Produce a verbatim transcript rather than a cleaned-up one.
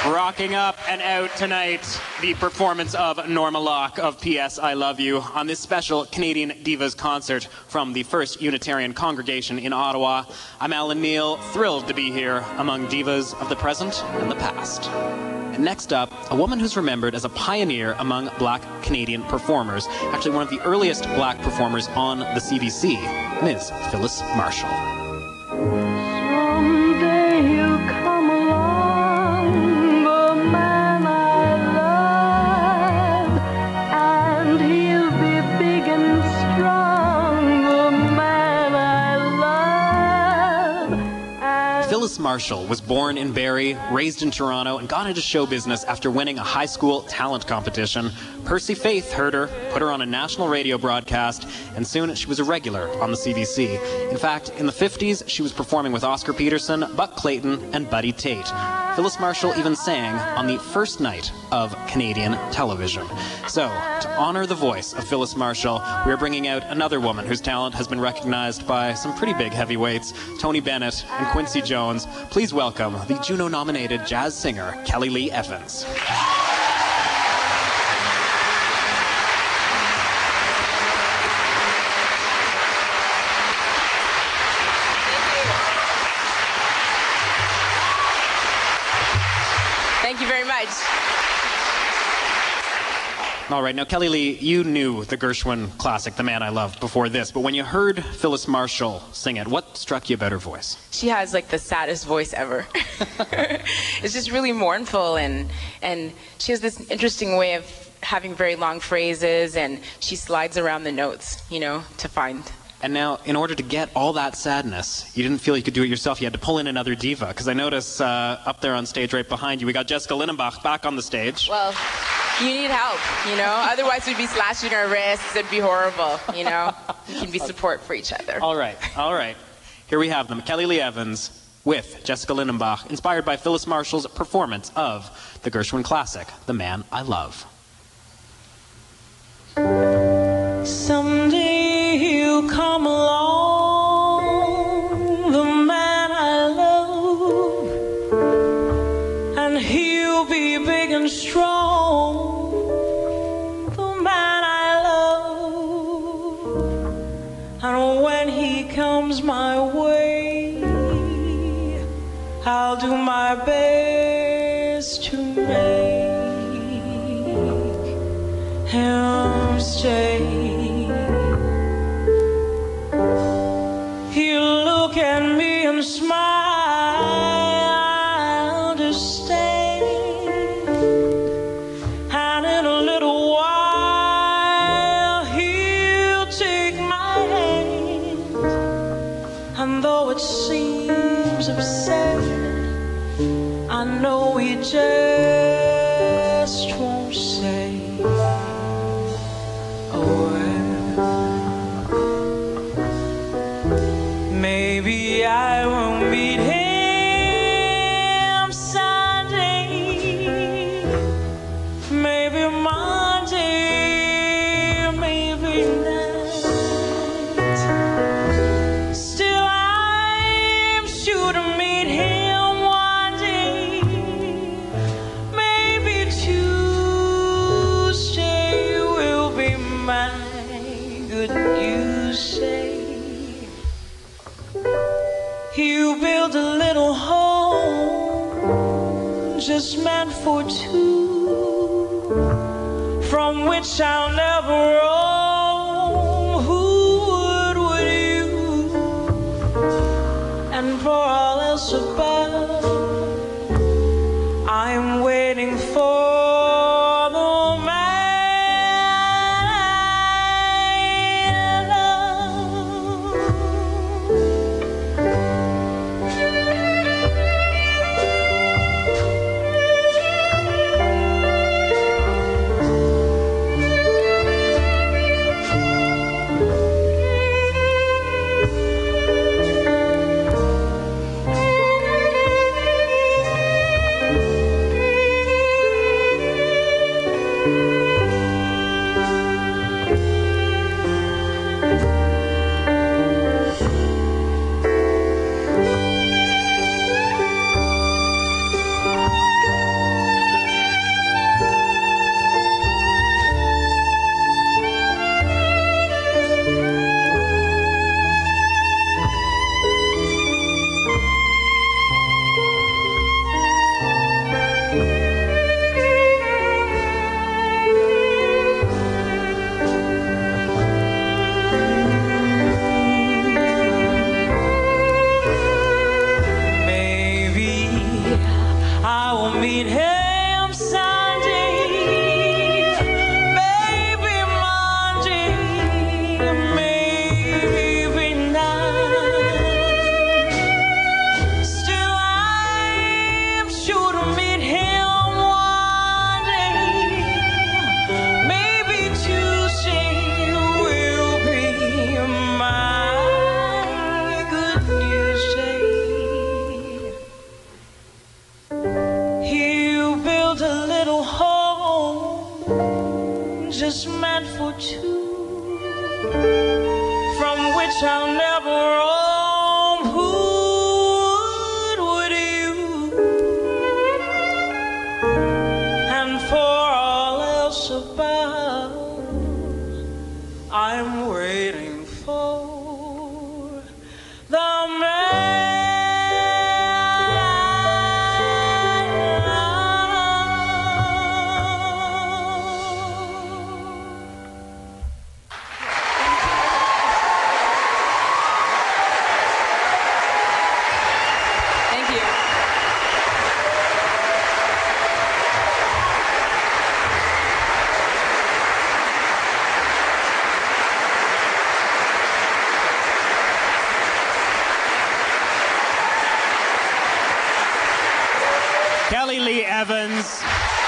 Rocking up and out tonight, the performance of Norma Locke of P S I Love You on this special Canadian Divas concert from the First Unitarian Congregation in Ottawa. I'm Alan Neal, thrilled to be here among divas of the present and the past. And next up, a woman who's remembered as a pioneer among black Canadian performers, actually one of the earliest black performers on the C B C, Miz Phyllis Marshall. Someday he'll come along, the man I love, and he'll be big and strong, the man I love. And Phyllis Marshall was born in Barrie, raised in Toronto, and got into show business after winning a high school talent competition. Percy Faith heard her, put her on a national radio broadcast, and soon she was a regular on the C B C. In fact, in the fifties, she was performing with Oscar Peterson, Buck Clayton, and Buddy Tate. Phyllis Marshall even sang on the first night of Canadian television. So, to honor the voice of Phyllis Marshall, we are bringing out another woman whose talent has been recognized by some pretty big heavyweights, Tony Bennett and Quincy Jones. Please welcome the Juno-nominated jazz singer, Kelly Lee Evans. Thank you very much. All right, now Kelly Lee, you knew the Gershwin classic, The Man I Loved, before this, but when you heard Phyllis Marshall sing it, what struck you about her voice? She has like the saddest voice ever. It's just really mournful, and and she has this interesting way of having very long phrases, and she slides around the notes, you know, to find. And now, in order to get all that sadness, you didn't feel you could do it yourself. You had to pull in another diva, because I notice uh, up there on stage right behind you, we got Jessica Lindenbach back on the stage. Well, you need help, you know? Otherwise we'd be slashing our wrists. It'd be horrible, you know? We can be support for each other. All right, all right. Here we have them. Kelly Lee Evans with Jessica Lindenbach, inspired by Phyllis Marshall's performance of the Gershwin classic, The Man I Love. someday he'll come along, the man I love, and he'll be big and strong, the man I love. And when he comes my way, I'll do my best to make him stay. He'll look at me and smile, I understand. And in a little while, he'll take my hand. And though it seems absurd, I know he just won't say a word. Maybe I will meet him Sunday, maybe Monday, maybe night. Still I'm sure to meet him one day, maybe Tuesday will be mine. Good you say. You build a little home just meant for two, from which I'll never roam. Who would, would you? And for all else above, I'm waiting for the man I love. which I'll never roam, who would, would you? And for all else about, I'm waiting for the man. Kelly Lee Evans.